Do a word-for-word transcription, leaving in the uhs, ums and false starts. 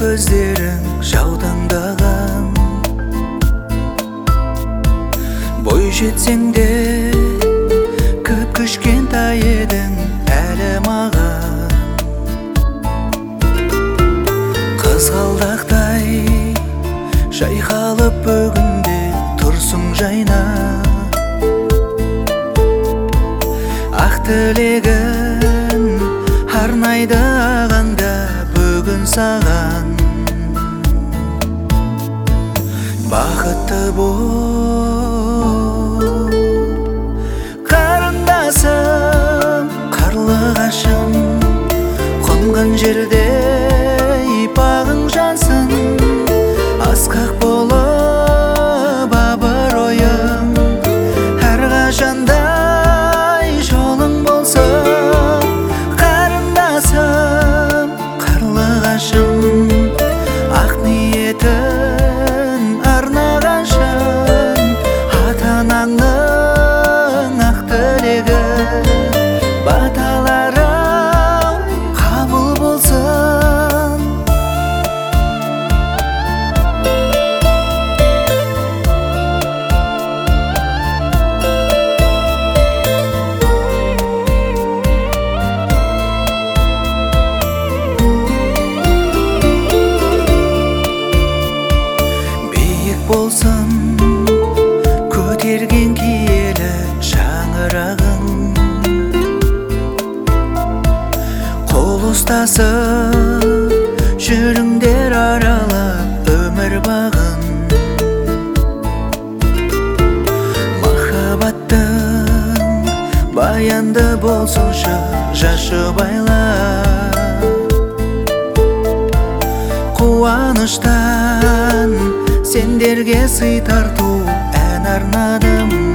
көздерің жаутаңдаған, бой жетсең де көп кішкентай едің әлі маған. Қызғалдақтай жайқалып бүгінде тұрсың жайна, ақ тілегін арнайды ағанда бүгін саған. Бақытты бол қарындасым, қарлығашым, қонған жерде бағың жансын. Асқақ болып абыройың әрқашандай жолың болсын. Қарындасым, қарлығашым, ақ ниетін арнағаншын, ата-анаңның ақ тілегі баталарың қабыл болсын. Болсын көтерген киелі шаңырағың, қол ұстасып жүріңдер аралап өмір бағын. Махаббаттың баянды болсыншы жашы байлап, қуаныштан сендерге сый тарту ән арнадым.